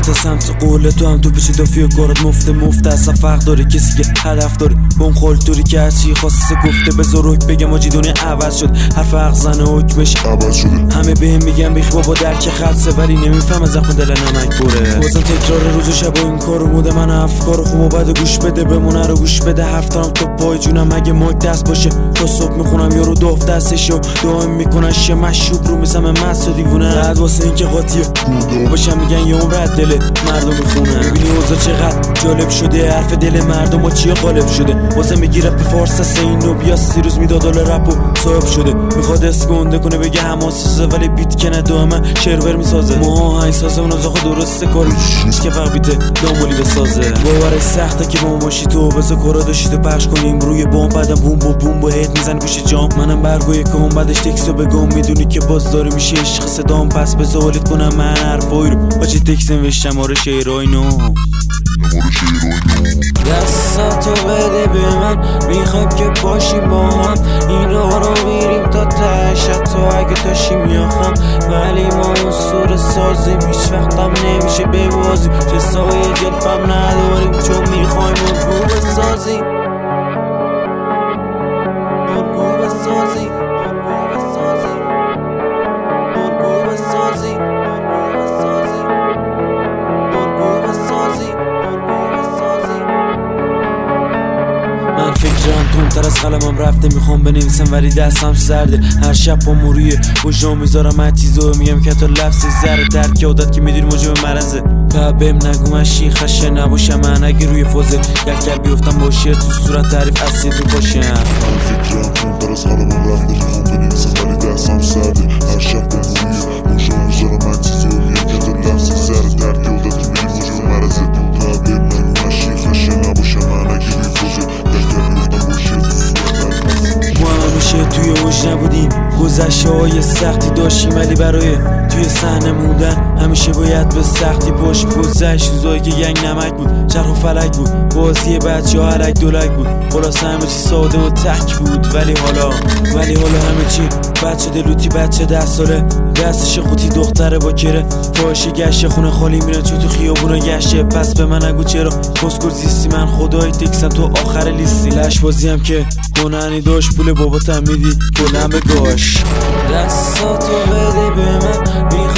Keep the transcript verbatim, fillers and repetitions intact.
تا سمت قول تو هم تو پیش دافی و کارت مفته مفته اصلا فرق داره کسی که هدف داره با اون خالطوری که هرچی خواسته گفته بذار روک بگم آجی دنیا عوض شد هر فرق زنه حکمش عوض شده همه بهم میگن بیخ بابا درک خلصه ولی نمیفهم زخم دل نمک بره بازم تکرار روز و شب و این کارو موده من افکار خوب و بد گوش بده بمونه رو گوش بده هفتم تو پای جونم اگه مایک دست باشه تا صبح میخونم یارو داف دستشو دائم میکنن شه مشروب رو میزم مست و دیوونه بعد واسه این که قاطیه گودا باشم میگن یه عمر رد دل مردم میخونه میبینی اوضاع چقدر جالب شده حرف دل مردم و چیه غالب شده واسه میگیره به فارس است این نو بیا سی روز میداد دل رپ و صاحب شده میخواد اسکونده کنه بگه حماسه ولی بیت که ندامه شرور میسازه ما های سازه اون آخه درسته کار نیست که فقط بیت دامولی بسازه باورش سخته که با ما باشی تو بذار کارا داشتی تو پخش کنیم روی بام بعدم بوم با بوم با هد میزنی گوش جام منم برگوی کام بعدش تکسو بگم میدونی که باز داره میشه عشق صدام پس بذار ولید کنم من حرفای رو باچه تکس نوشتم آره شعرهای نو دستاتو بده به من میخوام که باشیم با هم اینا رو میریم تا تش تو اگه تاشیم یا خم ولی ما اون سور سازیم هیچ وقتم نمیشه ببازیم جسای جلفم نداریم چون میخوایم مرگو بسازیم مرگو بسازیم مرگو بسازیم مرگو بسازیم مرگو بسازیم مرگو بسازیم من فکرم تونتر از قلمم رفته میخوام بنویسم ولی دستم سرده هر شب با موریه وجا میذارم هر چیزو میگم که تا لفظ زره درک عادت که میدونی موجب مرزه تا بهم نگو من شیخشه نباشم من اگه روی فوزه گل گل بیفتم باشه تو صورت تعریف اسید رو باشم من فکرم تونتر از قلمم رفته میخوام بنویسم ولی دستم سرده هر شب با موریه وجا میذارم هر چیزو میگم که تا لفظ زره درک عادت که میدونی موجب مرزه تا بهم نگو من شیخشه نباشم من اگه روی فوزه همیشه توی اوج نبودیم گذشته های سختی داشتیم ولی برای توی صحنه موندن همیشه باید به سختی پشت گذشت روزایی که ینگ نمک بود چرخ و فلک بود بازی بچه ها علک دولک بود خلاص همه چی ساده و تک بود ولی حالا ولی حالا همه چی بچه دلوتی بچه ده ساله دستش قوطی دختره با کره فاشه گشه خونه خالی میرن چون تو خیابونا گشه پس به من نگو چرا کسکر زیستی من خدای تکسم تو آخر لیستی لش بازی هم که کننی داشت پول باباتم میدی کلم به گاش دستاتو بده به من